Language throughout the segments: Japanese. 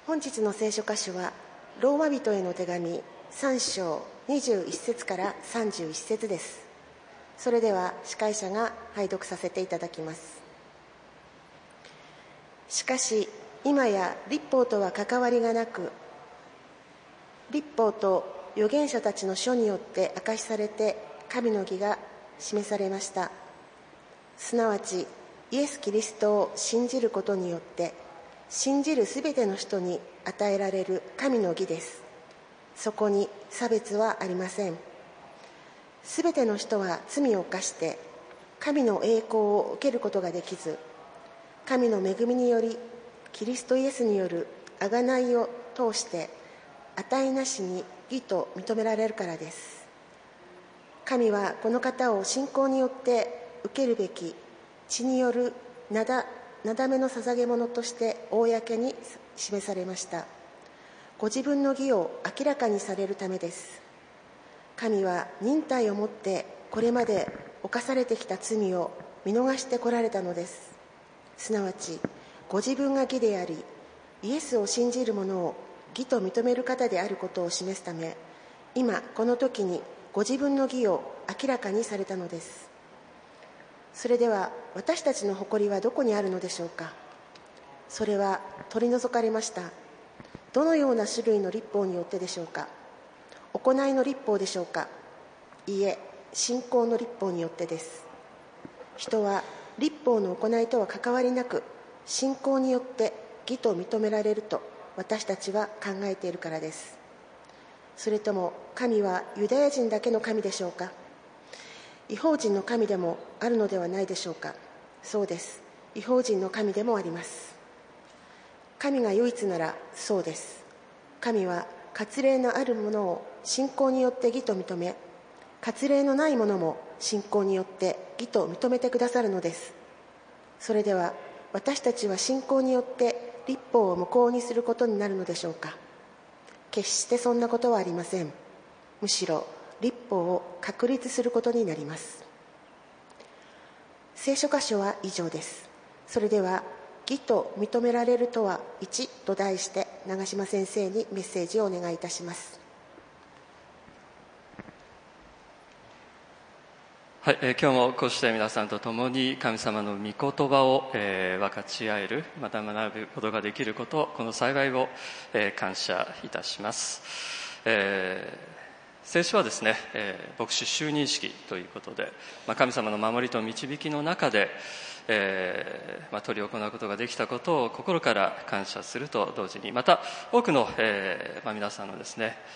本日の聖書箇所はローマ人への手紙3章21節から31節です。それでは司会者が拝読させていただきます。しかし今や律法とは関わりがなく、律法と預言者たちの書によって明かしされて神の義が示されました。すなわちイエス・キリストを信じることによって信じるすべての人に与えられる神の義です。そこに差別はありません。すべての人は罪を犯して神の栄光を受けることができず、神の恵みによりキリストイエスによる贖いを通して値なしに義と認められるからです。神はこの方を信仰によって受けるべき血によるなだめの捧げ物として公に示されました。ご自分の義を明らかにされるためです。神は忍耐をもってこれまで犯されてきた罪を見逃してこられたのです。すなわちご自分が義であり、イエスを信じる者を義と認める方であることを示すため、今この時にご自分の義を明らかにされたのです。それでは私たちの誇りはどこにあるのでしょうか。それは取り除かれました。どのような種類の律法によってでしょうか。行いの律法でしょうか。いいえ、信仰の律法によってです。人は律法の行いとは関わりなく、信仰によって義と認められると私たちは考えているからです。それとも神はユダヤ人だけの神でしょうか。異邦人の神でもあるのではないでしょうか。そうです。異邦人の神でもあります。神が唯一ならそうです。神は割礼のあるものを信仰によって義と認め、割礼のないものも信仰によって義と認めてくださるのです。それでは私たちは信仰によって律法を無効にすることになるのでしょうか。決してそんなことはありません。むしろ律法を確立することになります。聖書箇所は以上です。それでは義と認められるとは1と題して長島先生にメッセージをお願いいたします。 はい、今日もこうして皆さんと共に神様の御言葉を、分かち合える、また学ぶことができること、この幸いを、感謝いたします。聖書はですね、牧師就任式ということで、神様の守りと導きの中で、執り行うことができたことを心から感謝すると同時に、また多くの、皆さんのですね、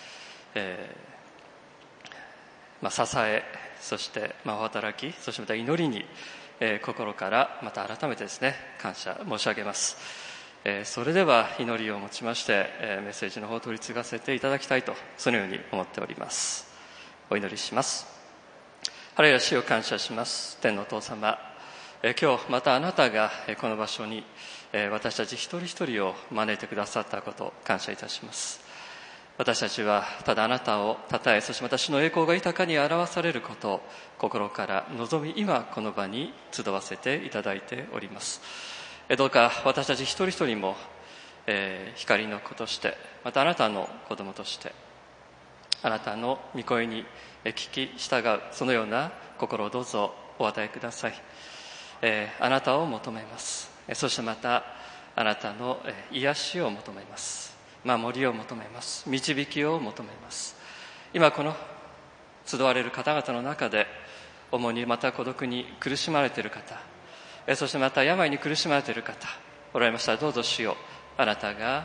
支え、そしてお働き、そしてまた祈りに、心からまた改めてですね、感謝申し上げます。それでは祈りをもちまして、メッセージの方を取り継がせていただきたいと、そのように思っております。お祈りします。ハレルヤ、主を感謝します。天のお父様、今日またあなたがこの場所に私たち一人一人を招いてくださったことを感謝いたします。私たちはただあなたを称え、そしてまた主の栄光が豊かに表されることを心から望み、今この場に集わせていただいております。どうか私たち一人一人も、光の子として、またあなたの子供として、あなたの御声に聞き従う、そのような心をどうぞお与えください。あなたを求めます。そしてまたあなたの癒しを求めます。守りを求めます。導きを求めます。今この集われる方々の中で、主にまた孤独に苦しまれている方、そしてまた病に苦しまれている方おられましたら、どうぞ主よ、あなたが、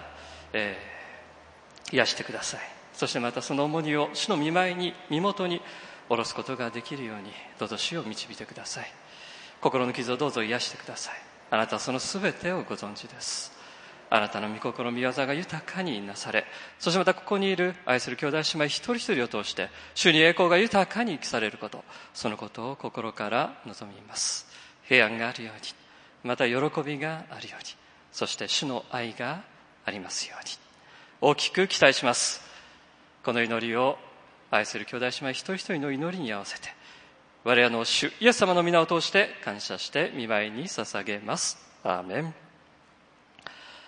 癒してください。そしてまたその重荷を主の御前に、身元に下ろすことができるように、どうぞ主を導いてください。心の傷をどうぞ癒してください。あなたはそのすべてをご存知です。あなたの御心御業が豊かになされ、そしてまたここにいる愛する兄弟姉妹一人一人を通して主に栄光が豊かに生きされること、そのことを心から望みます。平安があるように、また喜びがあるように、そして主の愛がありますように、大きく期待します。この祈りを愛する兄弟姉妹一人一人の祈りに合わせて、我らの主イエス様の皆を通して感謝して御前に捧げます。アーメン。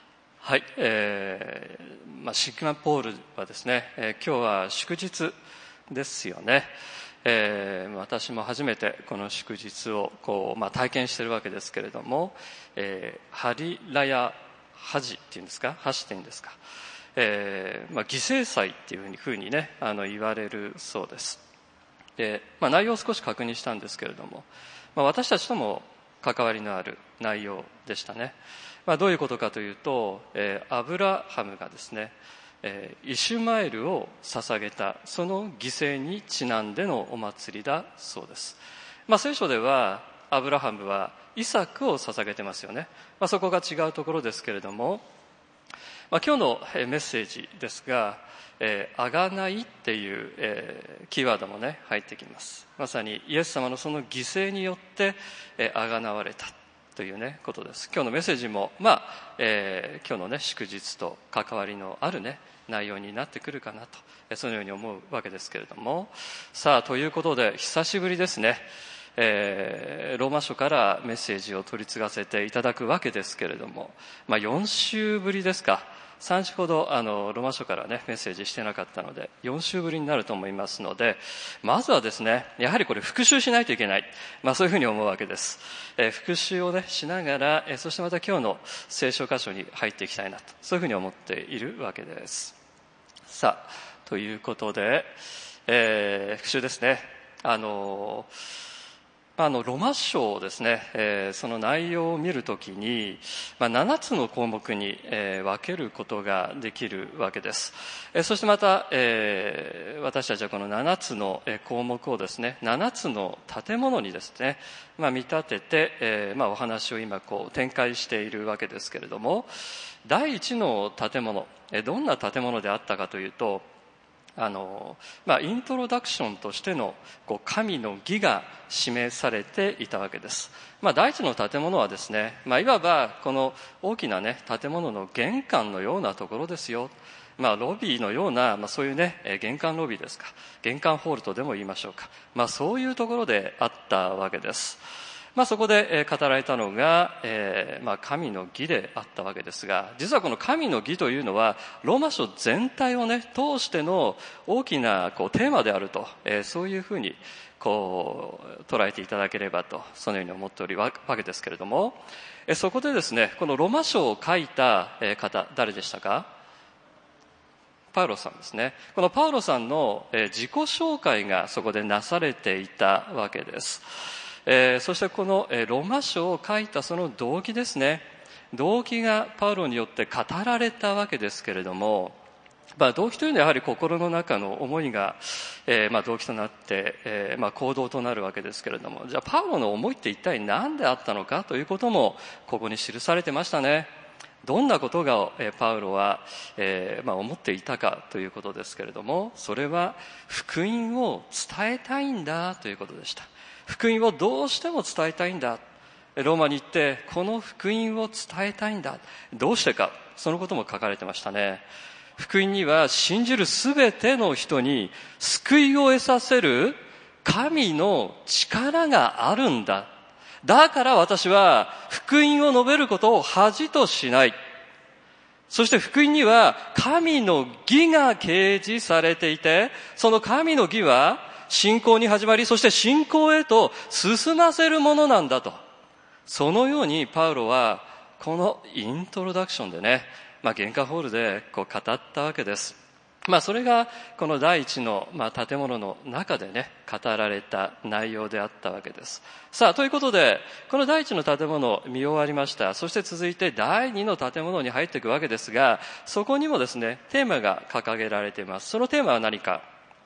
はい、シンガポールはですね、今日は祝日ですよね。私も初めてこの祝日を体験しているわけですけれども、ハリラヤハジっていうんですか、ハジっていうんですか、犠牲祭っていうふうにね言われるそうです。で、内容を少し確認したんですけれども、私たちとも関わりのある内容でしたね。どういうことかというと、アブラハムがですね、イシュマエルを捧げたその犠牲にちなんでのお祭りだそうです。聖書ではアブラハムはイサクを捧げてますよね。そこが違うところですけれども、今日のメッセージですが、あがないっていう、キーワードもね入ってきます。まさにイエス様のその犠牲によってあがなわれたというねことです。今日のメッセージも今日のね祝日と関わりのあるね内容になってくるかなと、そのように思うわけですけれども、さあということで久しぶりですね、ローマ書からメッセージを取り継がせていただくわけですけれども、4週ぶりですか。3週ほどローマ書からねメッセージしてなかったので4週ぶりになると思いますので、まずはですねやはりこれ復習しないといけない、そういうふうに思うわけです。復習をねしながら、そしてまた今日の聖書箇所に入っていきたいなと、そういうふうに思っているわけです。さあということで、復習ですね。ロマ書ですね、その内容を見るときに、7つの項目に、分けることができるわけです。そしてまた、私たちはこの7つの項目をですね、7つの建物にですね、見立てて、お話を今展開しているわけですけれども、第一の建物、どんな建物であったかというと、イントロダクションとしての神の義が示されていたわけです。第一の建物はですね、いわばこの大きなね建物の玄関のようなところですよ。ロビーのような、そういうね玄関ロビーですか、玄関ホールとでも言いましょうか、そういうところであったわけです。そこで語られたのが、神の義であったわけですが、実はこの神の義というのはローマ書全体をね通しての大きなテーマであると、そういうふうに捉えていただければと、そのように思っておるわけですけれども、そこでですねこのローマ書を書いた方、誰でしたか？パウロさんですね。このパウロさんの自己紹介がそこでなされていたわけです。そしてこのローマ書を書いたその動機ですね、動機がパウロによって語られたわけですけれども、動機というのはやはり心の中の思いが、動機となって、行動となるわけですけれども、じゃあパウロの思いって一体何であったのかということもここに記されてましたね。どんなことがパウロは思っていたかということですけれども、それは福音を伝えたいんだということでした。福音をどうしても伝えたいんだ。ローマに行ってこの福音を伝えたいんだ。どうしてか、そのことも書かれてましたね。福音には信じるすべての人に救いを得させる神の力があるんだ。だから私は福音を述べることを恥としない。そして福音には神の義が掲示されていて、その神の義は信仰に始まり、そして信仰へと進ませるものなんだと。そのようにパウロはこのイントロダクションでね、玄関ホールで語ったわけです。それがこの第一の建物の中でね語られた内容であったわけです。さあということで、この第一の建物を見終わりました。そして続いて第二の建物に入っていくわけですが、そこにもですねテーマが掲げられています。そのテーマは何か、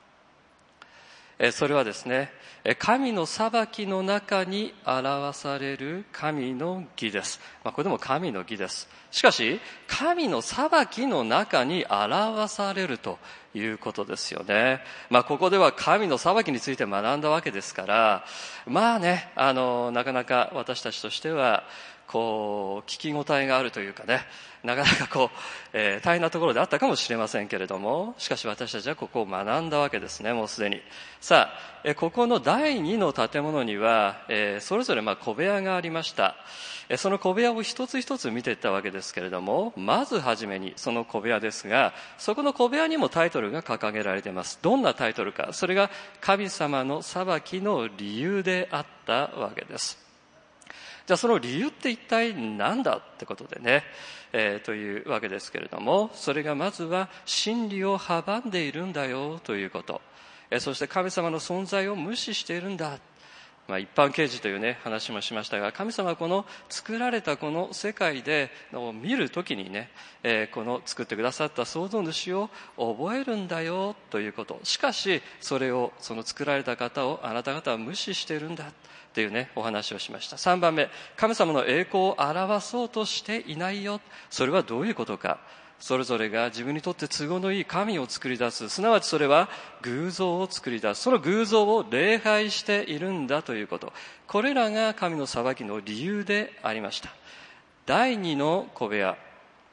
それはですね、神の裁きの中に表される神の義です。これでも神の義です。しかし神の裁きの中に表されるということですよね。ここでは神の裁きについて学んだわけですから、なかなか私たちとしては聞き応えがあるというかね、なかなか大変なところであったかもしれませんけれども、しかし私たちはここを学んだわけですね、もうすでに。さあここの第2の建物にはそれぞれ小部屋がありました。 その小部屋を一つ一つ見ていったわけですけれども、まずはじめにその小部屋ですが、そこの小部屋にもタイトルが掲げられています。どんなタイトルか、それが神様の裁きの理由であったわけです。じゃあその理由って一体何だってことでね、というわけですけれども、それがまずは真理を阻んでいるんだよということ、そして神様の存在を無視しているんだ。一般啓示というね話もしましたが、神様はこの作られたこの世界で見るときにね、この作ってくださった創造主を覚えるんだよということ。しかしその作られた方をあなた方は無視しているんだというねお話をしました。3番目、神様の栄光を表そうとしていないよ。それはどういうことか。それぞれが自分にとって都合のいい神を作り出す、すなわちそれは偶像を作り出す、その偶像を礼拝しているんだということ。これらが神の裁きの理由でありました。第2の小部屋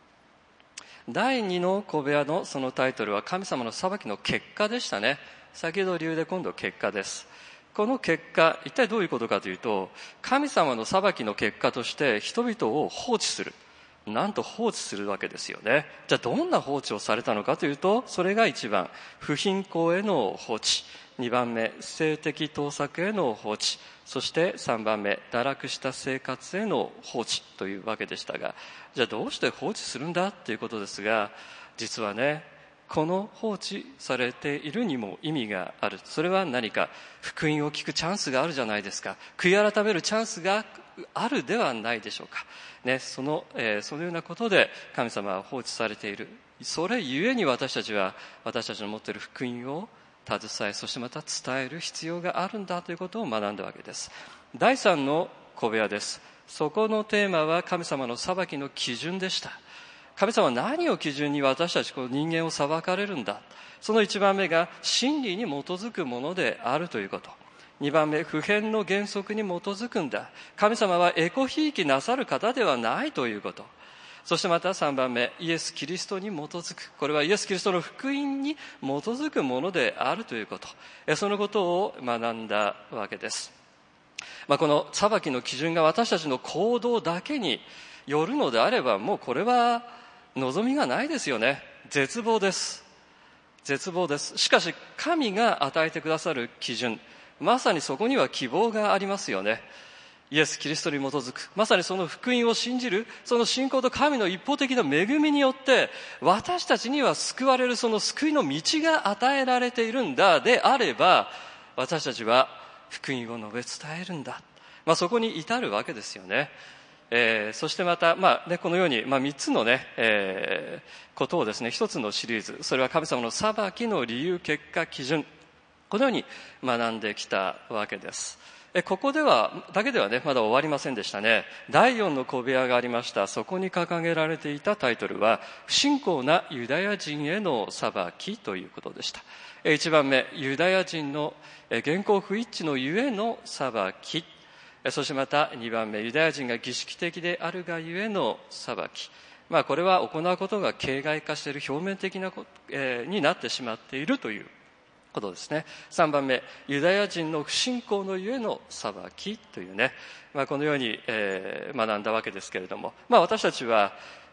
のそのタイトルは神様の裁きの結果でしたね。先ほど理由で、今度結果です。この結果、一体どういうことかというと、神様の裁きの結果として人々を放置する、なんと放置するわけですよね。じゃあどんな放置をされたのかというと、それが1番、不貧困への放置、2番目、性的盗作への放置、そして3番目、堕落した生活への放置というわけでしたが、じゃあどうして放置するんだということですが、実はね、この放置されているにも意味がある。それは何か、福音を聞くチャンスがあるじゃないですか。悔い改めるチャンスがあるではないでしょうか。ね、そのようなことで神様は放置されている。それゆえに私たちは私たちの持っている福音を携え、そしてまた伝える必要があるんだということを学んだわけです。第3の小部屋です。そこのテーマは神様の裁きの基準でした。神様は何を基準に私たちこの人間を裁かれるんだ。その1番目が真理に基づくものであるということ。2番目、普遍の原則に基づくんだ。神様はエコひいきなさる方ではないということ。そしてまた3番目、イエス・キリストに基づく。これはイエス・キリストの福音に基づくものであるということ。そのことを学んだわけです。この裁きの基準が私たちの行動だけによるのであれば、もうこれは望みがないですよね。絶望です。絶望です。しかし神が与えてくださる基準、まさにそこには希望がありますよね。イエス・キリストに基づく、まさにその福音を信じる、その信仰と神の一方的な恵みによって私たちには救われる、その救いの道が与えられているんだであれば、私たちは福音を述べ伝えるんだ、そこに至るわけですよね。そしてまた、このように、3つのね、ことをですね、一つのシリーズ、それは神様の裁きの理由、結果、基準、このように学んできたわけです。ここではだけではねまだ終わりませんでしたね。第4の小部屋がありました。そこに掲げられていたタイトルは不信仰なユダヤ人への裁きということでした。1番目、ユダヤ人の言行不一致のゆえの裁き。そしてまた2番目、ユダヤ人が儀式的であるがゆえの裁き。これは行うことが形骸化している、表面的なになってしまっているということですね。3番目、ユダヤ人の不信仰のゆえの裁きというね、このように、学んだわけですけれども、私たちは、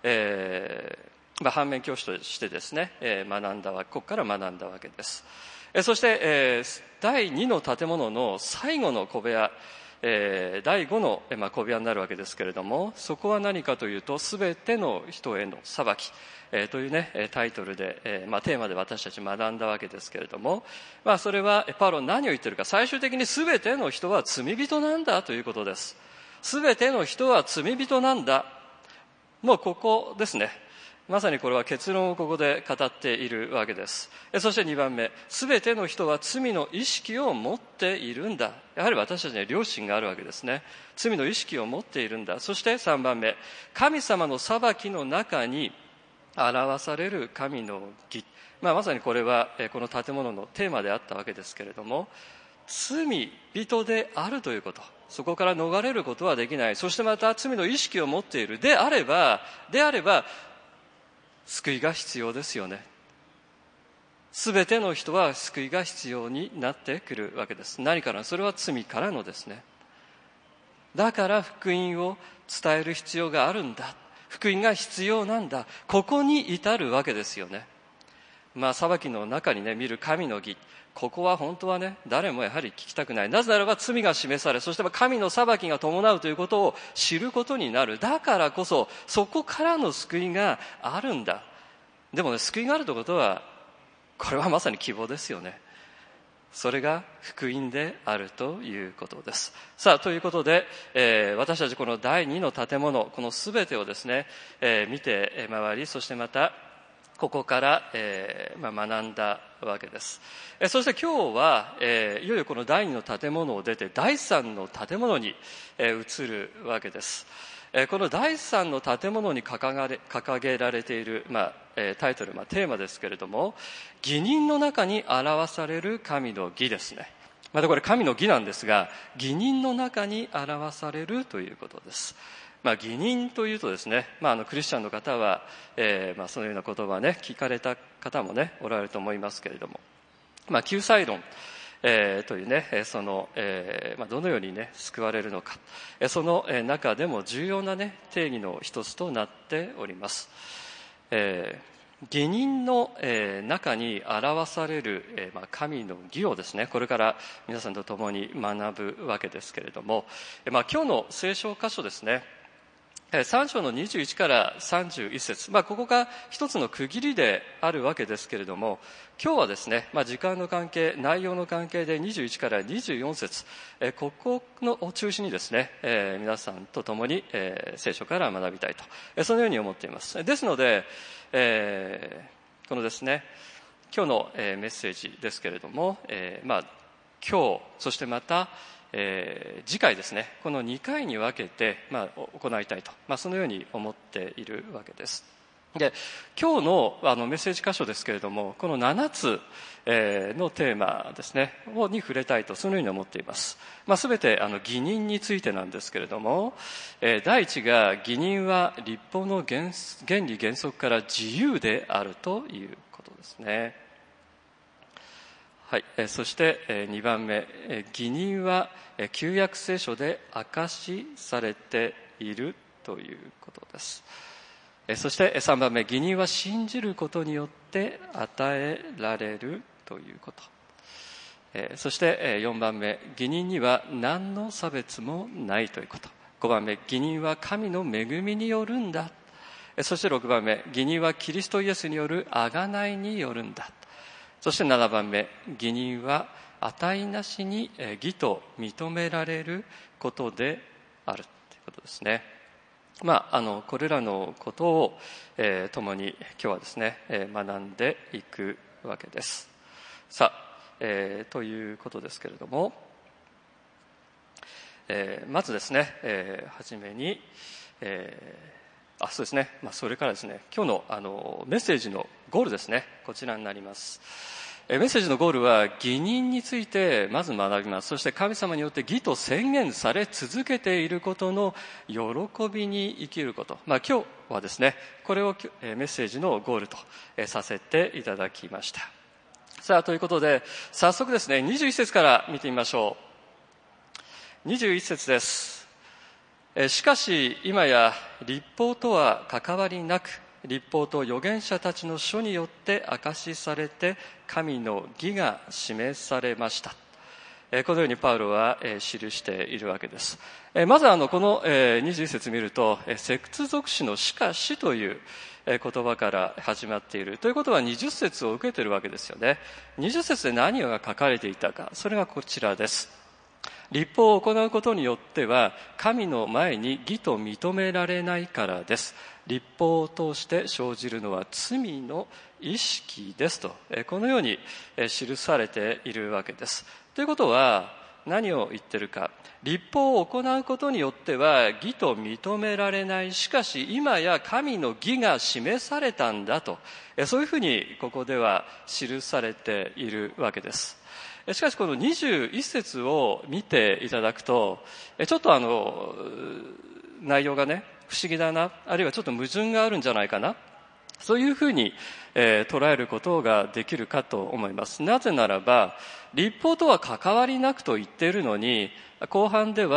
反面教師としてですね、ここから学んだわけです。そして、第2の建物の最後の小部屋、第5の小部屋になるわけですけれども、そこは何かというと、すべての人への裁きというねタイトルで、テーマで私たち学んだわけですけれども、それはパウロ何を言っているか、最終的にすべての人は罪人なんだということです。すべての人は罪人なんだ。もうここですね。まさにこれは結論をここで語っているわけです。そして2番目、すべての人は罪の意識を持っているんだ。やはり私たちには良心があるわけですね。罪の意識を持っているんだ。そして3番目、神様の裁きの中に表される神の義。まさにこれはこの建物のテーマであったわけですけれども、罪人であるということ、そこから逃れることはできない。そしてまた罪の意識を持っているであれば救いが必要ですよね。すべての人は救いが必要になってくるわけです。何から？それは罪からのですね。だから福音を伝える必要があるんだ、福音が必要なんだ、ここに至るわけですよね。裁きの中にね、見る神の義、ここは本当はね、誰もやはり聞きたくない。なぜならば罪が示され、そして神の裁きが伴うということを知ることになる。だからこそ、そこからの救いがあるんだ。でもね、救いがあるということは、これはまさに希望ですよね。それが福音であるということです。さあ、ということで、私たちこの第二の建物、このすべてをですね、見て回り、そしてまた、ここから、学んだわけです。そして今日は、いよいよこの第二の建物を出て第三の建物に、移るわけです。この第三の建物に掲げられている、タイトル、テーマですけれども、義人の中に表される神の義ですね。またこれ神の義なんですが、義人の中に表されるということです。義人というとですね、クリスチャンの方は、そのような言葉ね、聞かれた方もね、おられると思いますけれども、救済論、というね、どのようにね、救われるのか、その中でも重要なね、定義の一つとなっております。義人の中に表される神の義をですね、これから皆さんと共に学ぶわけですけれども、今日の聖書箇所ですね、3章の21から31節、ここが一つの区切りであるわけですけれども、今日はですね、時間の関係、内容の関係で21から24節、ここを中心にですね、皆さんと共に聖書から学びたいと、そのように思っています。ですので、このですね、今日のメッセージですけれども、今日、そしてまた次回ですね、この2回に分けて、行いたいと、そのように思っているわけです。で、今日のメッセージ箇所ですけれども、この7つのテーマですねに触れたいと、そのように思っています。すべて義人についてなんですけれども、第一が義人は律法の原理原則から自由であるということですね。はい、そして2番目、義人は旧約聖書で証しされているということです。そして3番目、義人は信じることによって与えられるということ。そして4番目、義人には何の差別もないということ。5番目、義人は神の恵みによるんだ。そして6番目、義人はキリストイエスによる贖いによるんだ。そして7番目、義人は値なしに義と認められることであるということですね。これらのことを、共に今日はですね、学んでいくわけです。さあ、ということですけれども、まずですね、はじめに、そうですね、それからですね、今日のメッセージのゴールですね、こちらになります。メッセージのゴールは義人についてまず学びます。そして神様によって義と宣言され続けていることの喜びに生きること。今日はですね、これをメッセージのゴールとさせていただきました。さあ、ということで早速ですね、21節から見てみましょう。21節です。しかし今や律法とは関わりなく、律法と預言者たちの書によって証しされて神の義が示されました。このようにパウロは記しているわけです。まずこの21節見ると、接続詞のしかしという言葉から始まっているということは20節を受けているわけですよね。20節で何が書かれていたか、それがこちらです。律法を行うことによっては神の前に義と認められないからです。律法を通して生じるのは罪の意識ですと、このように記されているわけです。ということは何を言ってるか、律法を行うことによっては義と認められない、しかし今や神の義が示されたんだと、そういうふうにここでは記されているわけです。しかしこの21節を見ていただくと、ちょっと内容がね、不思議だな、あるいはちょっと矛盾があるんじゃないかな、そういうふうに、捉えることができるかと思います。なぜならば、律法とは関わりなくと言っているのに、後半では、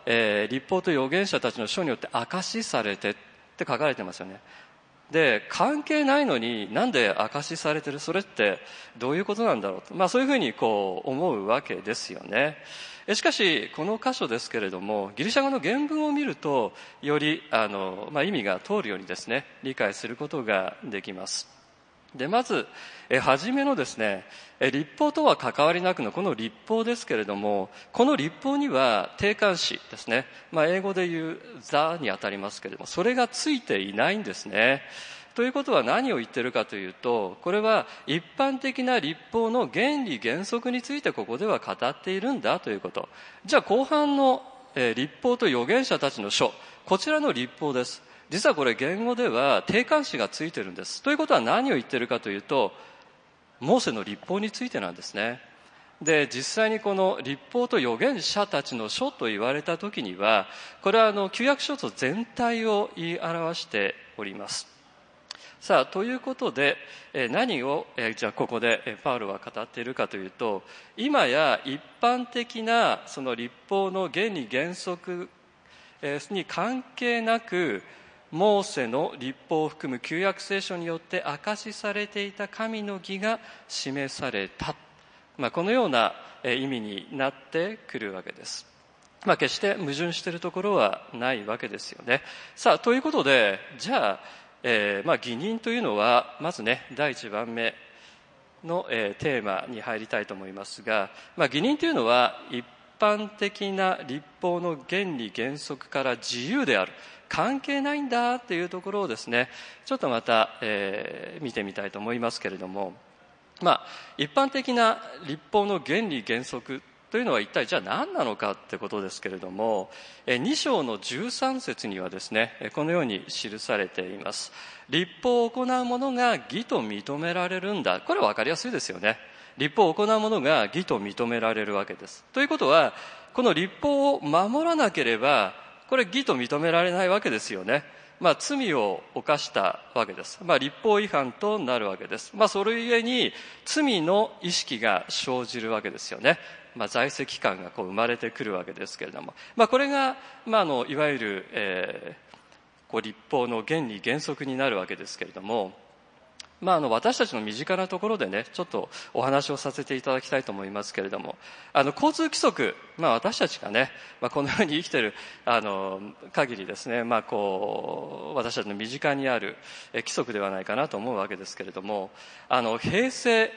律法と預言者たちの書によって証しされてって書かれてますよね。で、関係ないのになんで証しされてる、それってどういうことなんだろうと、そういうふうに思うわけですよね。しかしこの箇所ですけれども、ギリシャ語の原文を見るとより意味が通るようにですね、理解することができます。で、まず初めのですね、律法とは関わりなくのこの律法ですけれども、この律法には定冠詞ですね、英語で言う the にあたりますけれども、それがついていないんですね。ということは何を言っているかというと、これは一般的な律法の原理原則についてここでは語っているんだということ。じゃあ後半の律法と預言者たちの書、こちらの律法です。実はこれ言語では定冠詞がついてるんです。ということは何を言っているかというと、モーセの律法についてなんですね。で、実際にこの律法と預言者たちの書と言われた時には、これは旧約書と全体を言い表しております。さあ、ということで何をじゃあここでパウロは語っているかというと、今や一般的なその律法の原理原則に関係なく、モーセの律法を含む旧約聖書によって証しされていた神の義が示された、このような意味になってくるわけです。決して矛盾しているところはないわけですよね。さあ、ということで、じゃあ義人というのはまずね、第一番目のテーマに入りたいと思いますが、義人というのは一般的な律法の原理原則から自由である、関係ないんだというところをですね、ちょっとまた見てみたいと思いますけれども、一般的な律法の原理原則というのは一体じゃあ何なのかってことですけれども、2章の13節にはですね、このように記されています。律法を行う者が義と認められるんだ。これは分かりやすいですよね。律法を行う者が義と認められるわけです。ということは、この律法を守らなければこれ義と認められないわけですよね。罪を犯したわけです。律法違反となるわけです。それゆえに罪の意識が生じるわけですよね。在籍感が生まれてくるわけですけれども、これが、いわゆる、律法の原理原則になるわけですけれども、私たちの身近なところでね、ちょっとお話をさせていただきたいと思いますけれども、交通規則、私たちがね、このように生きている限りですね、私たちの身近にある規則ではないかなと思うわけですけれども、平成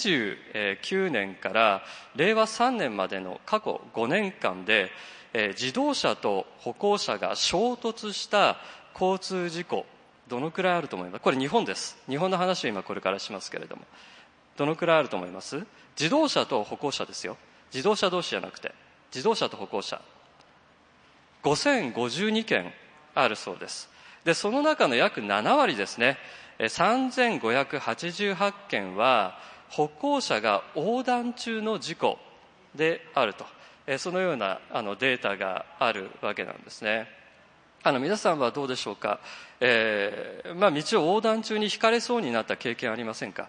29年から令和3年までの過去5年間で、自動車と歩行者が衝突した交通事故、どのくらいあると思います？これ日本です。日本の話を今これからしますけれども、どのくらいあると思います？自動車と歩行者ですよ。自動車同士じゃなくて、自動車と歩行者。5052件あるそうです。で、その中の約7割ですね、3588件は歩行者が横断中の事故であると、そのようなデータがあるわけなんですね。皆さんはどうでしょうか。道を横断中にひかれそうになった経験ありませんか。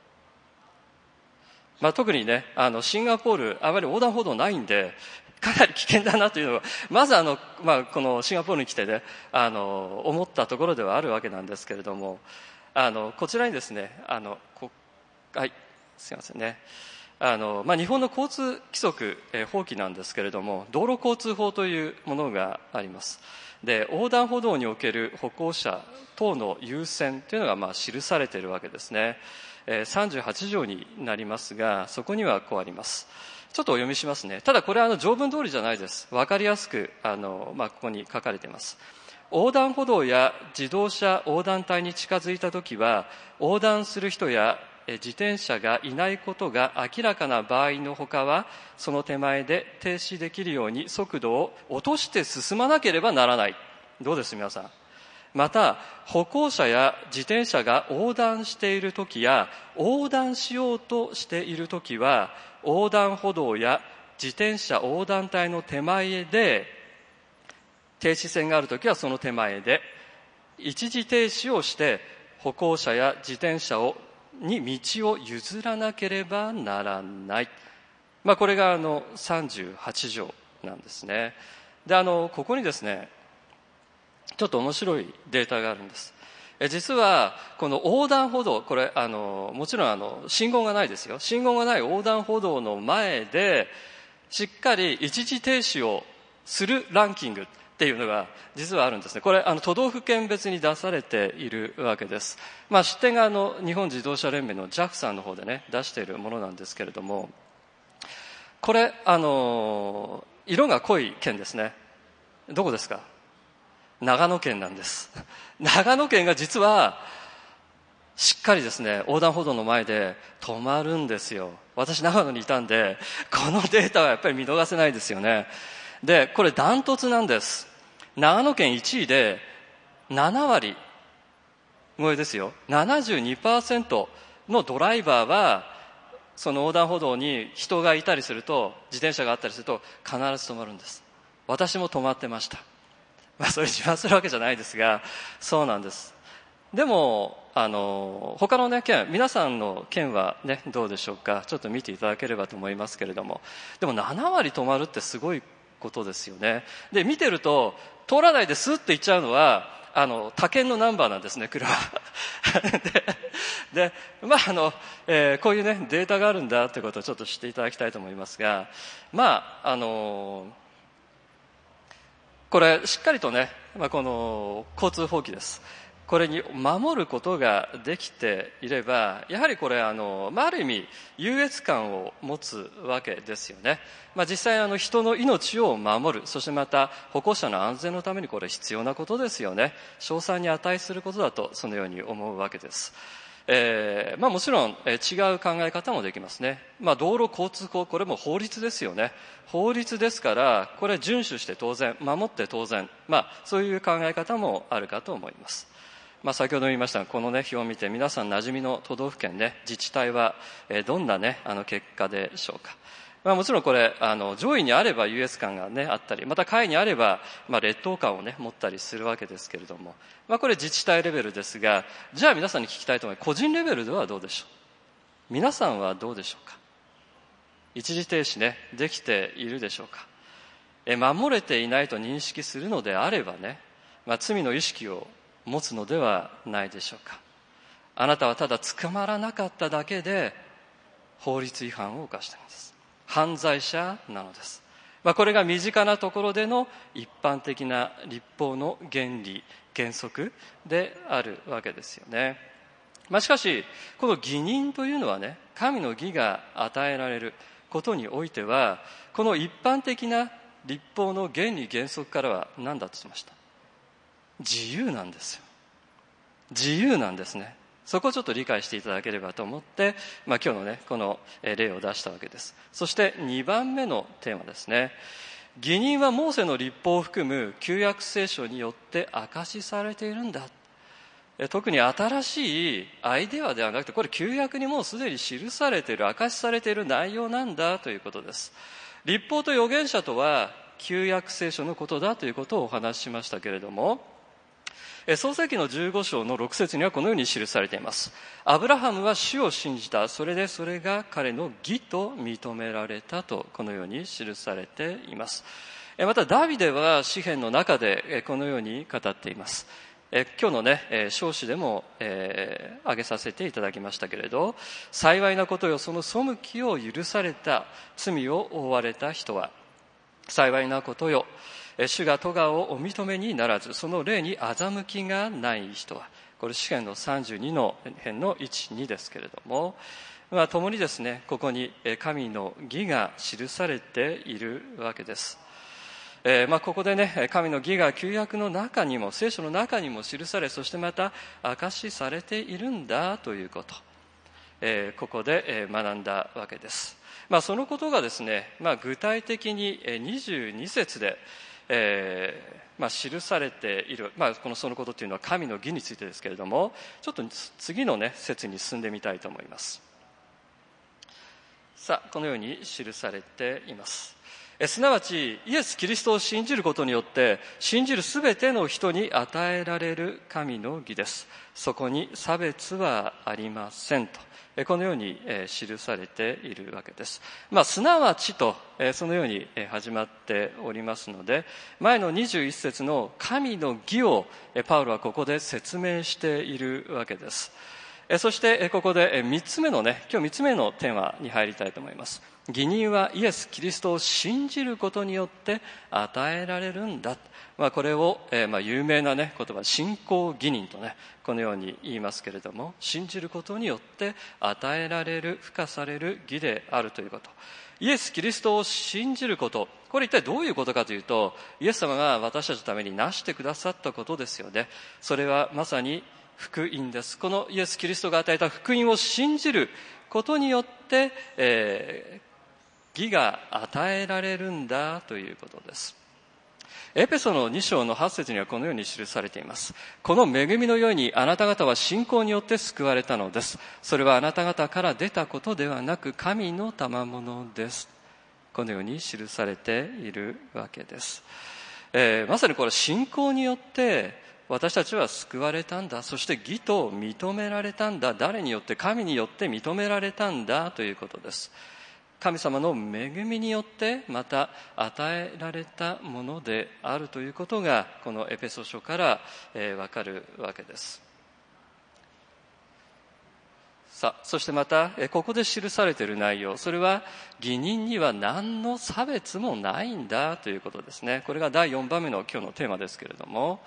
特にね、シンガポールあまり横断歩道ないんでかなり危険だなというのがまずこのシンガポールに来てね、思ったところではあるわけなんですけれども、こちらにですね、はい、すいませんね、日本の交通規則、法規なんですけれども、道路交通法というものがあります。で、横断歩道における歩行者等の優先というのが記されているわけですね。38条になりますが、そこにはこうあります。ちょっとお読みしますね。ただこれは条文通りじゃないです。わかりやすくここに書かれています。横断歩道や自動車横断帯に近づいたときは、横断する人や自転車がいないことが明らかな場合のほかは、その手前で停止できるように速度を落として進まなければならない。どうです皆さん。また、歩行者や自転車が横断しているときや横断しようとしているときは、横断歩道や自転車横断帯の手前で、停止線があるときはその手前で一時停止をして、歩行者や自転車に道を譲らなければならない。これが38条なんですね。 でここにですねちょっと面白いデータがあるんです。実はこの横断歩道、これもちろん信号がないですよ。信号がない横断歩道の前でしっかり一時停止をするランキングっていうのが実はあるんですね。これ都道府県別に出されているわけです。出典が日本自動車連盟の JAF の方でね出しているものなんですけれども、これ色が濃い県ですね。どこですか？長野県なんです。長野県が実はしっかりですね横断歩道の前で止まるんですよ。私長野にいたんでこのデータはやっぱり見逃せないですよね。でこれダントツなんです。長野県1位で7割超えですよ。 72% のドライバーはその横断歩道に人がいたりすると、自転車があったりすると必ず止まるんです。私も止まってました。それ自慢するわけじゃないですが、そうなんです。でも他のね県、皆さんの県はねどうでしょうか。ちょっと見ていただければと思いますけれども、でも7割止まるってすごいことですよね。で見てると通らないでスッと行っちゃうのは他県のナンバーなんですね、車でこういうねデータがあるんだということをちょっと知っていただきたいと思いますが、これしっかりとね、この交通法規です。これに守ることができていれば、やはりこれある意味優越感を持つわけですよね。実際人の命を守る、そしてまた歩行者の安全のためにこれ必要なことですよね。称賛に値することだとそのように思うわけです。もちろん違う考え方もできますね。道路交通法、これも法律ですよね。法律ですからこれ遵守して当然、守って当然、そういう考え方もあるかと思います。先ほど言いましたが、このね表を見て皆さん馴染みの都道府県ね、自治体はどんなね結果でしょうか。もちろんこれ上位にあれば優越感がねあったり、また下位にあれば劣等感をね持ったりするわけですけれども、これ自治体レベルですが、じゃあ皆さんに聞きたいと思います。個人レベルではどうでしょう。皆さんはどうでしょうか。一時停止ねできているでしょうか。守れていないと認識するのであればね、罪の意識を持つのではないでしょうか。あなたはただ捕まらなかっただけで法律違反を犯しているんです。犯罪者なのです。これが身近なところでの一般的な立法の原理原則であるわけですよね。しかしこの義人というのはね、神の義が与えられることにおいては、この一般的な立法の原理原則からは何だとしました。自由なんですよ。自由なんですね。そこをちょっと理解していただければと思って、今日のねこの例を出したわけです。そして2番目のテーマですね。義人はモーセの律法を含む旧約聖書によって証しされているんだ。特に新しいアイデアではなくて、これ旧約にもうすでに記されている、証しされている内容なんだということです。律法と預言者とは旧約聖書のことだということをお話ししましたけれども、創世記の15章の6節にはこのように記されています。アブラハムは主を信じた。それでそれが彼の義と認められたと、このように記されています。またダビデは詩篇の中でこのように語っています。今日のね唱詞でも挙げさせていただきましたけれど、幸いなことよ、その背きを許された、罪を負われた人は幸いなことよ、主が咎をお認めにならず、その霊に欺きがない人は。これ詩篇の32の編の 1,2 ですけれども、共にですねここに神の義が記されているわけです。ここでね神の義が旧約の中にも聖書の中にも記され、そしてまた証しされているんだということ、ここで学んだわけです。そのことがですね、具体的に22節で記されている、このそのことというのは神の義についてですけれども、ちょっと次のね節に進んでみたいと思います。このように記されています。 すなわちイエス・キリストを信じることによって信じるすべての人に与えられる神の義です。そこに差別はありませんと、このように記されているわけです。すなわちとそのように始まっておりますので、前の21節の神の義をパウロはここで説明しているわけです。そしてここで3つ目の今日3つ目のテーマに入りたいと思います。義人はイエス・キリストを信じることによって与えられるんだ。これを有名な言葉、信仰義人とこのように言いますけれども、信じることによって与えられる、付加される義であるということ。イエス・キリストを信じること、これ一体どういうことかというと、イエス様が私たちのためになしてくださったことですよね。それはまさに福音です。このイエス・キリストが与えた福音を信じることによって、義が与えられるんだということです。エペソの2章の8節にはこのように記されています。この恵みのようにあなた方は信仰によって救われたのです。それはあなた方から出たことではなく神の賜物です。このように記されているわけです。まさにこれ信仰によって私たちは救われたんだ。そして義と認められたんだ。誰によって？神によって認められたんだということです。神様の恵みによってまた与えられたものであるということがこのエペソ書からわかるわけです。そしてまたここで記されている内容、それは義人には何の差別もないんだということですね。これが第4番目の今日のテーマですけれども、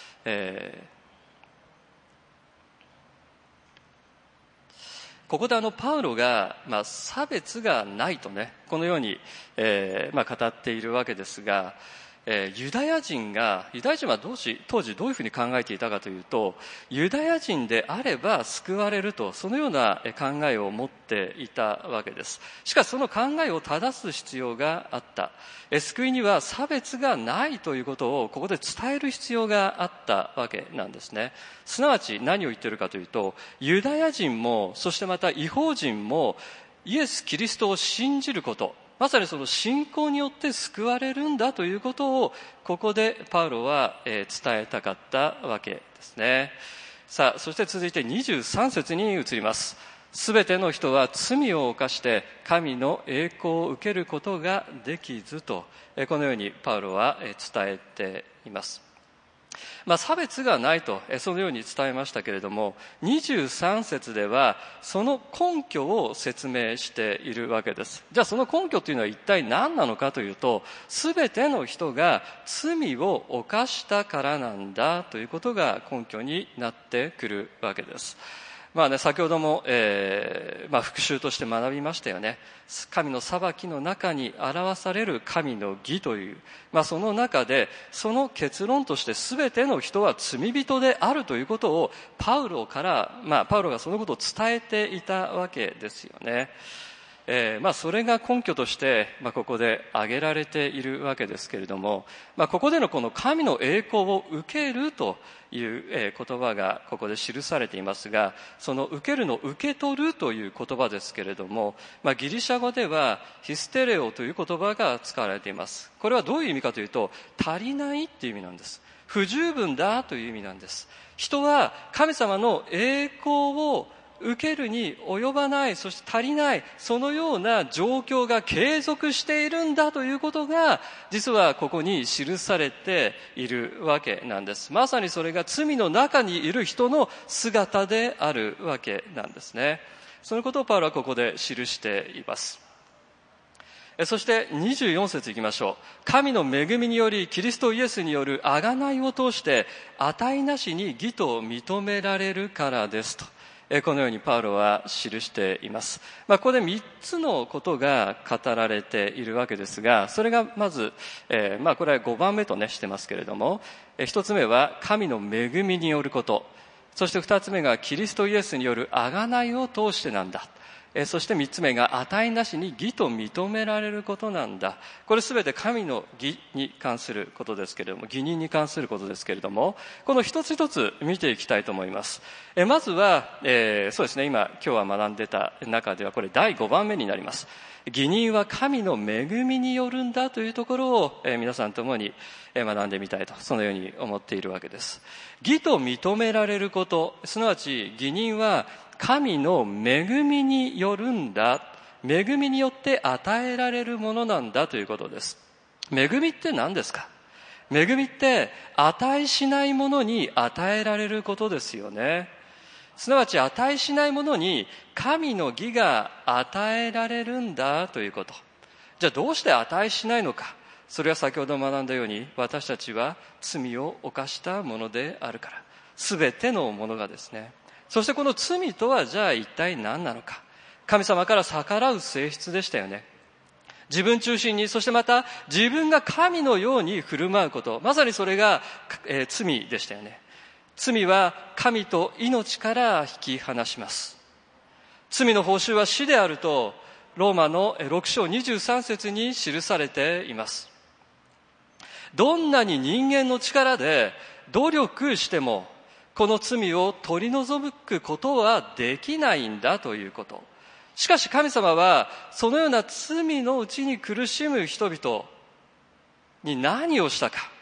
ここでパウロが、差別がないとこのように、語っているわけですが、ユダヤ人は当時どういうふうに考えていたかというと、ユダヤ人であれば救われると、そのような考えを持っていたわけです。しかしその考えを正す必要があった。救いには差別がないということをここで伝える必要があったわけなんですね。すなわち何を言っているかというと、ユダヤ人もそしてまた異邦人もイエス・キリストを信じること、まさにその信仰によって救われるんだということをここでパウロは伝えたかったわけですね。そして続いて23節に移ります。すべての人は罪を犯して神の栄光を受けることができずと、このようにパウロは伝えています。差別がないとそのように伝えましたけれども、23節ではその根拠を説明しているわけです。じゃあその根拠というのは一体何なのかというと、すべての人が罪を犯したからなんだということが根拠になってくるわけです。先ほども、復習として学びましたよね。神の裁きの中に表される神の義という、その中でその結論として全ての人は罪人であるということをパウロがそのことを伝えていたわけですよね。それが根拠として、ここで挙げられているわけですけれども、ここでのこの神の栄光を受けるという言葉がここで記されていますが、その受けるの受け取るという言葉ですけれども、ギリシャ語ではヒステレオという言葉が使われています。これはどういう意味かというと、足りないっていう意味なんです。不十分だという意味なんです。人は神様の栄光を受けるに及ばない、そして足りない、そのような状況が継続しているんだということが実はここに記されているわけなんです。まさにそれが罪の中にいる人の姿であるわけなんですね。そのことをパウロはここで記しています。そして24節いきましょう。神の恵みによりキリストイエスによる贖いを通して値なしに義と認められるからですと、このようにパウロは記しています。ここで3つのことが語られているわけですが、それがまず、これは5番目としてますけれども、1つ目は神の恵みによること、そして2つ目がキリストイエスによる贖いを通してなんだ。 そして3つ目が値なしに義と認められることなんだ。これすべて神の義に関することですけれども、義人に関することですけれども、この一つ一つ見ていきたいと思います。まずは、そうですね、今日は学んでた中ではこれ第5番目になります。義人は神の恵みによるんだというところを、皆さんともに学んでみたいと、そのように思っているわけです。義と認められること、すなわち義人は神の恵みによるんだ、恵みによって与えられるものなんだということです。恵みって何ですか？恵みって値しないものに与えられることですよね。すなわち値しないものに神の義が与えられるんだということ。じゃあどうして値しないのか。それは先ほど学んだように、私たちは罪を犯したものであるから。すべてのものがですね。そしてこの罪とはじゃあ一体何なのか。神様から逆らう性質でしたよね。自分中心に、そしてまた自分が神のように振る舞うこと。まさにそれが、罪でしたよね。罪は神と命から引き離します。罪の報酬は死であると、ローマの6章23節に記されています。どんなに人間の力で努力しても、この罪を取り除くことはできないんだということ。しかし神様はそのような罪のうちに苦しむ人々に何をしたか。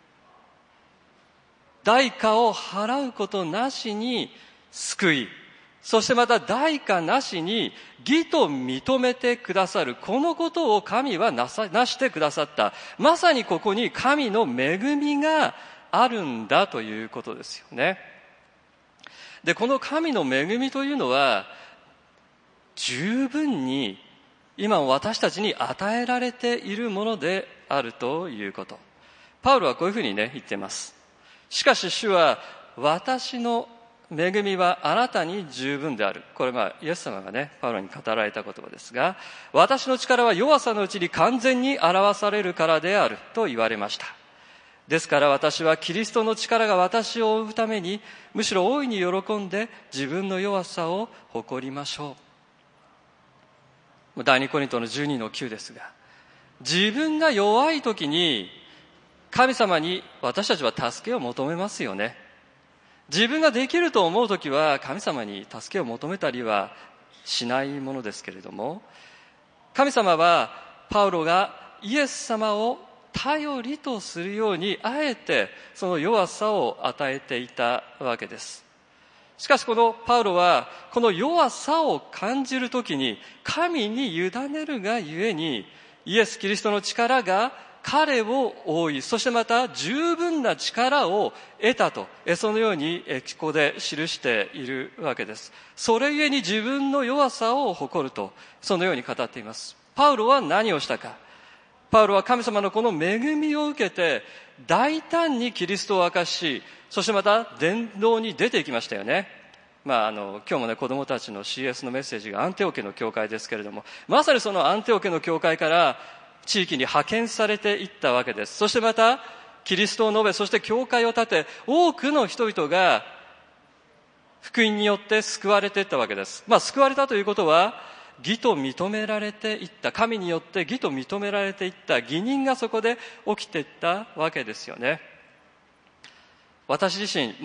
代価を払うことなしに救い、そしてまた代価なしに義と認めてくださる、このことを神はなしてくださった。まさにここに神の恵みがあるんだということですよね。で、この神の恵みというのは十分に今私たちに与えられているものであるということ。パウロはこういうふうにね言っています。しかし主は私の恵みはあなたに十分である。これイエス様がねパウロに語られた言葉ですが、私の力は弱さのうちに完全に表されるからであると言われました。ですから私はキリストの力が私を追うために、むしろ大いに喜んで自分の弱さを誇りましょう。第2コリントの12の9ですが、自分が弱い時に神様に私たちは助けを求めますよね。自分ができると思う時は神様に助けを求めたりはしないものですけれども、神様はパウロがイエス様を頼りとするようにあえてその弱さを与えていたわけです。しかしこのパウロはこの弱さを感じるときに神に委ねるがゆえに、イエス・キリストの力が彼を覆い、そしてまた十分な力を得たと、そのようにここで記しているわけです。それゆえに自分の弱さを誇ると、そのように語っています。パウロは何をしたか。パウロは神様のこの恵みを受けて大胆にキリストを明かし、そしてまた伝道に出ていきましたよね。今日もね子供たちの CS のメッセージがアンテオケの教会ですけれども、まさにそのアンテオケの教会から地域に派遣されていったわけです。そしてまたキリストを述べ、そして教会を建て、多くの人々が福音によって救われていったわけです。救われたということは義と認められていった、神によって義と認められていった義人がそこで起きていったわけですよね。私自身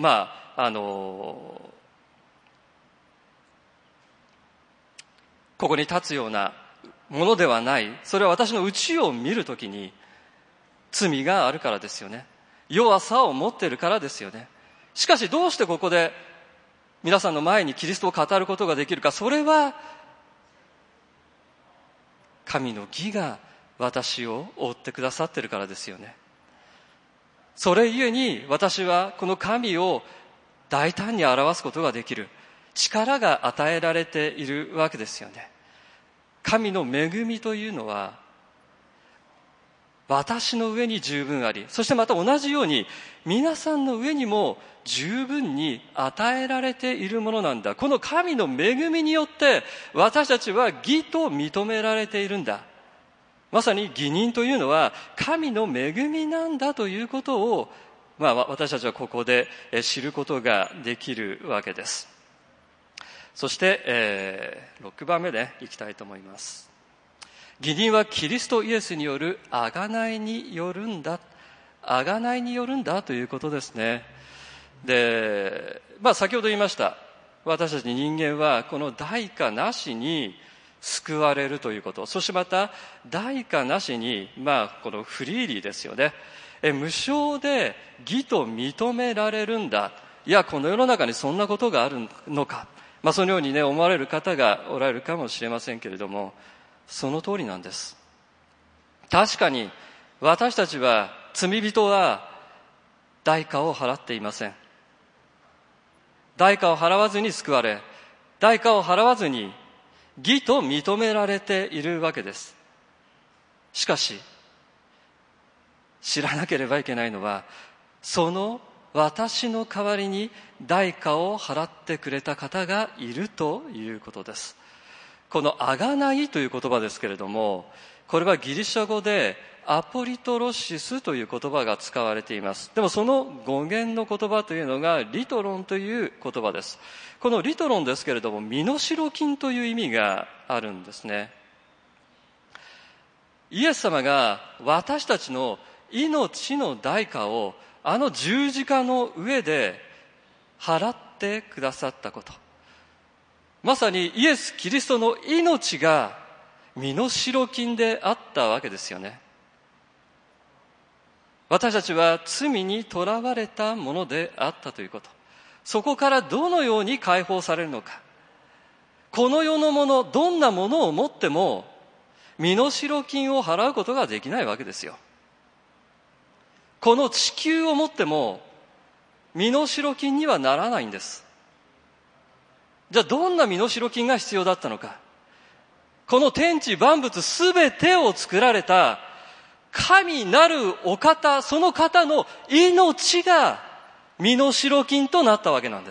ここに立つようなものではない。それは私の内を見るときに罪があるからですよね。弱さを持っているからですよね。しかしどうしてここで皆さんの前にキリストを語ることができるか。それは神の義が私を覆ってくださっているからですよね。それゆえに私はこの神を大胆に表すことができる力が与えられているわけですよね。神の恵みというのは私の上に十分あり、そしてまた同じように皆さんの上にも十分に与えられているものなんだ。この神の恵みによって私たちは義と認められているんだ。まさに義人というのは神の恵みなんだということを、私たちはここで知ることができるわけです。 そして、6番目でいきたいと思います。義人はキリストイエスによる贖いによるんだ。贖いによるんだということですね。で、先ほど言いました。私たち人間はこの代価なしに救われるということ。そしてまた代価なしに、このフリーリーですよね。無償で義と認められるんだ。いや、この世の中にそんなことがあるのか。そのようにね、思われる方がおられるかもしれませんけれども、その通りなんです。確かに私たちは、罪人は代価を払っていません。代価を払わずに救われ、代価を払わずに義と認められているわけです。しかし、知らなければいけないのは、その私の代わりに代価を払ってくれた方がいるということです。この贖いという言葉ですけれども、これはギリシャ語でアポリトロシスという言葉が使われています。でもその語源の言葉というのがリトロンという言葉です。このリトロンですけれども、身代金という意味があるんですね。イエス様が私たちの命の代価をあの十字架の上で払ってくださったこと。まさにイエス・キリストの命が身代金であったわけですよね。私たちは罪にとらわれたものであったということ。そこからどのように解放されるのか。この世のもの、どんなものを持っても身代金を払うことができないわけですよ。この地球を持っても身代金にはならないんです。じゃあどんな身代金が必要だったのか。この天地万物すべてを作られた神なるお方、その方の命が身代金となったわけなんです。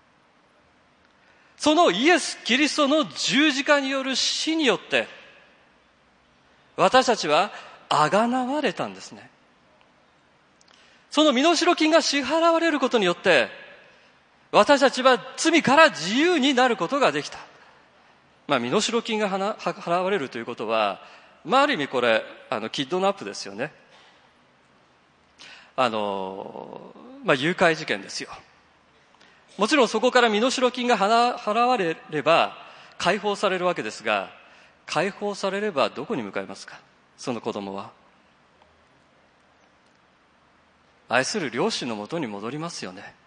そのイエス・キリストの十字架による死によって私たちはあがなわれたんですね。その身代金が支払われることによって私たちは罪から自由になることができた。身代金が払われるということは、ある意味これキッドナップですよね。誘拐事件ですよ。もちろんそこから身代金が払われれば解放されるわけですが、解放されればどこに向かいますか。その子供は愛する両親のもとに戻りますよね。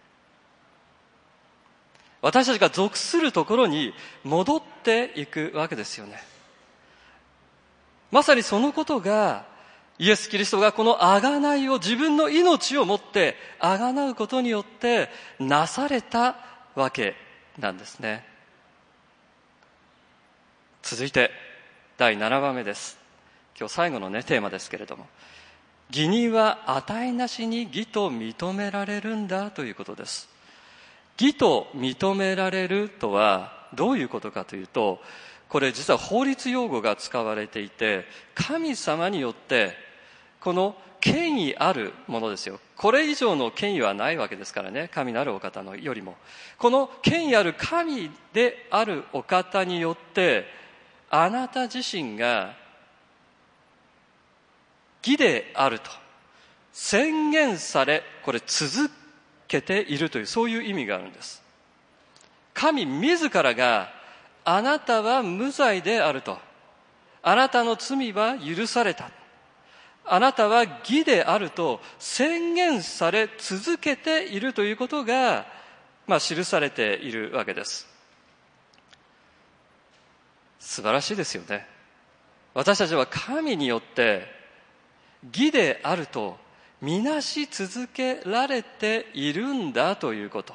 私たちが属するところに戻っていくわけですよね。まさにそのことがイエス・キリストがこの贖いを自分の命をもって贖うことによってなされたわけなんですね。続いて第7番目です。今日最後のテーマですけれども、義人は値なしに義と認められるんだということです。義と認められるとはどういうことかというと、これ実は法律用語が使われていて、神様によってこの権威あるものですよ。これ以上の権威はないわけですからね、神なるお方のよりも。この権威ある神であるお方によって、あなた自身が義であると宣言され、これ続けているという、そういう意味があるんです。神自らがあなたは無罪であると、あなたの罪は許された、あなたは義であると宣言され続けているということが、記されているわけです。素晴らしいですよね。私たちは神によって義であるとみなし続けられているんだということ。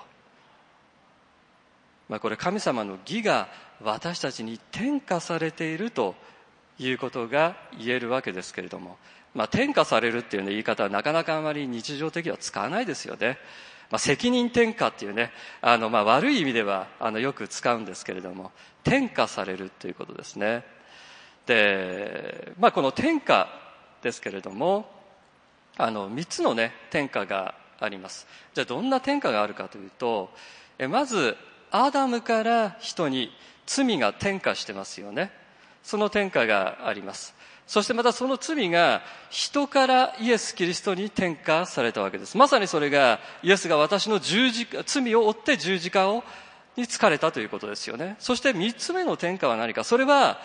これ神様の義が私たちに転嫁されているということが言えるわけですけれども、転嫁されるっていう言い方はなかなかあまり日常的には使わないですよね。責任転嫁っていう悪い意味ではよく使うんですけれども、転嫁されるということですね。で、この転嫁ですけれども、3つの転嫁があります。じゃあどんな転嫁があるかというと、まずアダムから人に罪が転嫁してますよね。その転嫁があります。そしてまたその罪が人からイエス・キリストに転嫁されたわけです。まさにそれがイエスが私の罪を負って十字架につかれたということですよね。そして3つ目の転嫁は何か。それは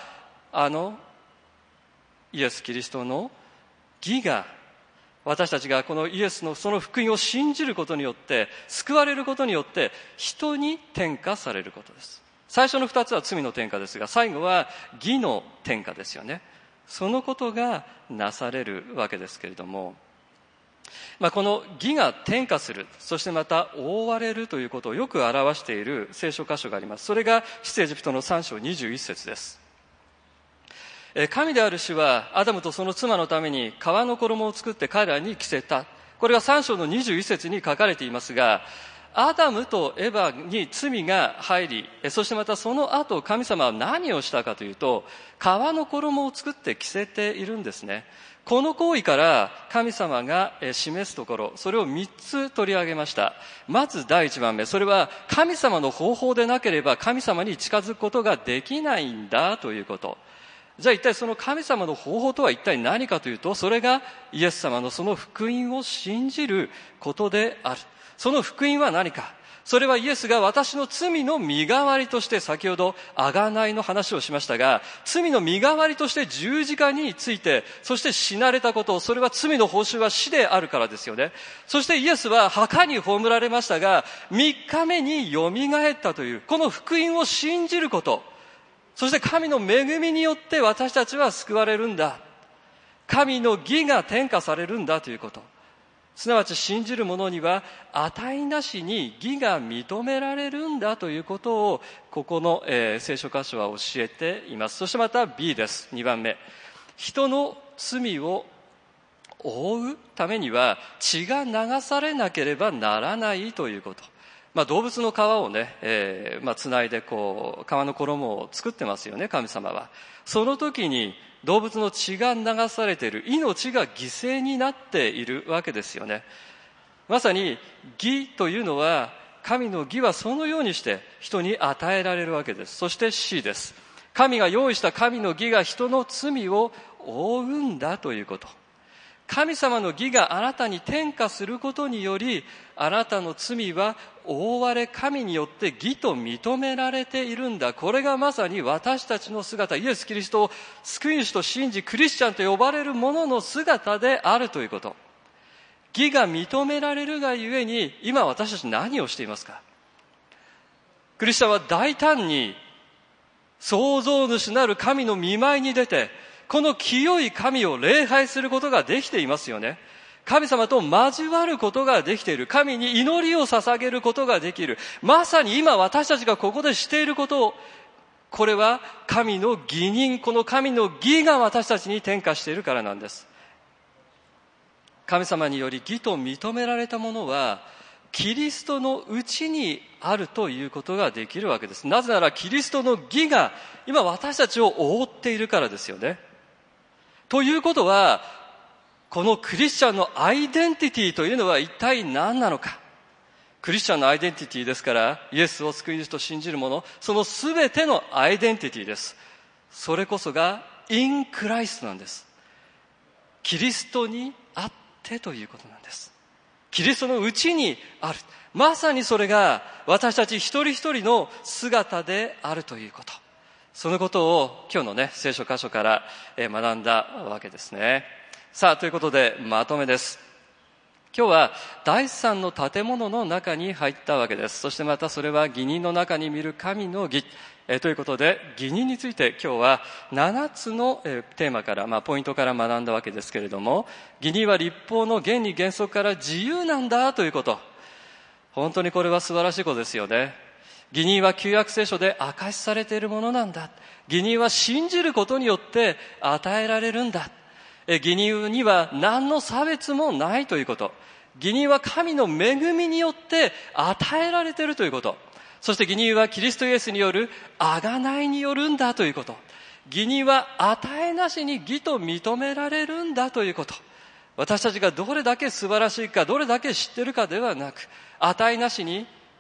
イエス・キリストの義が、私たちがこのイエスのその福音を信じることによって救われることによって人に転嫁されることです。最初の2つは罪の転嫁ですが、最後は義の転嫁ですよね。そのことがなされるわけですけれども、この義が転嫁する、そしてまた覆われるということをよく表している聖書箇所があります。それが出エジプトの3章21節です。神である主はアダムとその妻のために革の衣を作って彼らに着せた。これが3章の21節に書かれていますが、アダムとエバに罪が入り、そしてまたその後神様は何をしたかというと、革の衣を作って着せているんですね。この行為から神様が示すところ、それを3つ取り上げました。まず第1番目、それは神様の方法でなければ神様に近づくことができないんだということ。じゃあ一体その神様の方法とは一体何かというと、それがイエス様のその福音を信じることである。その福音は何か。それはイエスが私の罪の身代わりとして、先ほど贖いの話をしましたが、罪の身代わりとして十字架について、そして死なれたこと、それは罪の報酬は死であるからですよね。そしてイエスは墓に葬られましたが、3日目によみがえったという、この福音を信じること、そして神の恵みによって私たちは救われるんだ。神の義が転嫁されるんだということ。すなわち信じる者には値なしに義が認められるんだということを、ここの、聖書箇所は教えています。そしてまた B です。2番目。人の罪を覆うためには血が流されなければならないということ。動物の皮をね、つないで皮の衣を作ってますよね、神様は。その時に動物の血が流されている、命が犠牲になっているわけですよね。まさに義というのは、神の義はそのようにして人に与えられるわけです。そして C です。神が用意した神の義が人の罪を覆うんだということ。神様の義があなたに転嫁することにより、あなたの罪は覆われ、神によって義と認められているんだ。これがまさに私たちの姿、イエス・キリストを救い主と信じ、クリスチャンと呼ばれる者の姿であるということ。義が認められるがゆえに、今私たち何をしていますか？クリスチャンは大胆に創造主なる神の御前に出て、この清い神を礼拝することができていますよね。神様と交わることができている。神に祈りを捧げることができる。まさに今私たちがここでしていることを、これは神の義人、この神の義が私たちに転嫁しているからなんです。神様により義と認められたものは、キリストのうちにあるということができるわけです。なぜならキリストの義が今私たちを覆っているからですよね。ということは、このクリスチャンのアイデンティティというのは一体何なのか。クリスチャンのアイデンティティですから、イエスを救い主と信じる者、そのすべてのアイデンティティです。それこそがインクライストなんです。キリストにあってということなんです。キリストのうちにある。まさにそれが私たち一人一人の姿であるということ。そのことを今日のね、聖書箇所から学んだわけですね。さあ、ということでまとめです。今日は第三の建物の中に入ったわけです。そしてまたそれは義人の中に見る神の義ということで、義人について今日は7つのテーマから、ポイントから学んだわけですけれども、義人は律法の原理原則から自由なんだということ。本当にこれは素晴らしいことですよね。義人は旧約聖書で明かしされているものなんだ。義人は信じることによって与えられるんだ。義人には何の差別もないということ。義人は神の恵みによって与えられているということ。そして義人はキリストイエスによる贖いによるんだということ。義人は値なしに義と認められるんだということ。私たちがどれだけ素晴らしいか、どれだけ知っているかではなく、値なしに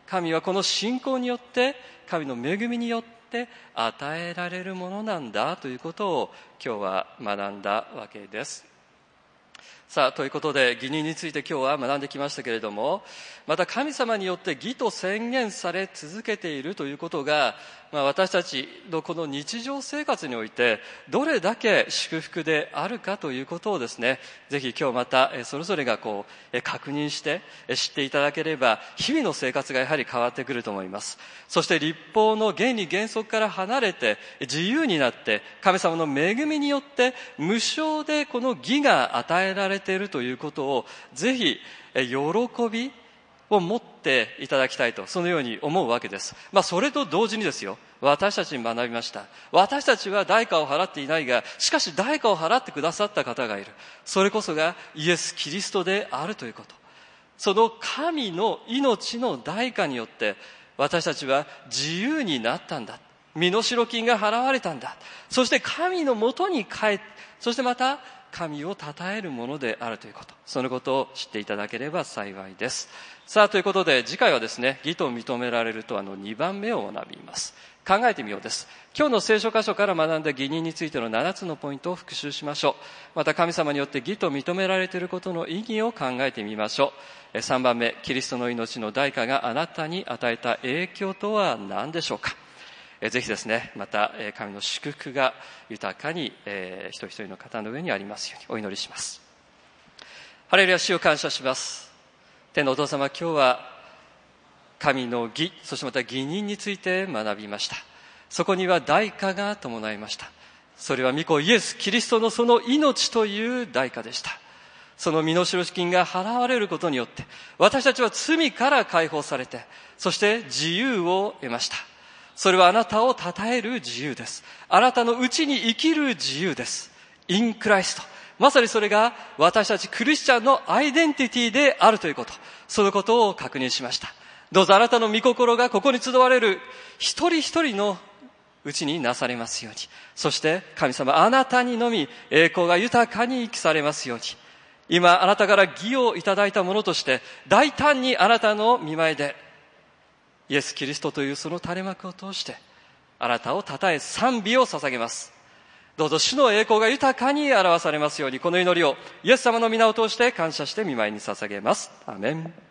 神はこの信仰によって、神の恵みによって与えられるものなんだということを今日は学んだわけです。さあ、ということで義人について今日は学んできましたけれども、また神様によって義と宣言され続けているということが、私たちのこの日常生活においてどれだけ祝福であるかということをですね、ぜひ今日またそれぞれが確認して知っていただければ、日々の生活がやはり変わってくると思います。そして律法の原理原則から離れて自由になって、神様の恵みによって無償でこの義が与えられているということを、ぜひ喜びを持っていただきたいと、そのように思うわけです。それと同時にですよ、私たちに学びました。私たちは代価を払っていないが、しかし代価を払ってくださった方がいる。それこそがイエス・キリストであるということ。その神の命の代価によって私たちは自由になったんだ。身代金が払われたんだ。そして神のもとに帰って、そしてまた神を称えるものであるということ、そのことを知っていただければ幸いです。さあ、ということで次回はですね、義と認められると2番目を学びます。考えてみようです。今日の聖書箇所から学んだ義人についての7つのポイントを復習しましょう。また神様によって義と認められていることの意義を考えてみましょう。3番目、キリストの命の代価があなたに与えた影響とは何でしょうか。ぜひですね、また神の祝福が豊かに一人一人の方の上にありますようにお祈りします。ハレルヤ、主を感謝します。天のお父様、今日は神の義、そしてまた義人について学びました。そこには代価が伴いました。それは御子イエス・キリストのその命という代価でした。その身代金が払われることによって私たちは罪から解放されて、そして自由を得ました。それはあなたを称える自由です。あなたのうちに生きる自由です。インクライスト。まさにそれが私たちクリスチャンのアイデンティティであるということ、そのことを確認しました。どうぞあなたの御心がここに集われる一人一人のうちになされますように、そして神様、あなたにのみ栄光が豊かに生きされますように、今あなたから義をいただいたものとして大胆にあなたの御前でイエス・キリストというその垂れ幕を通してあなたを称え賛美を捧げます。どうぞ主の栄光が豊かに表されますように、この祈りをイエス様の皆を通して感謝して御前に捧げます。アーメン。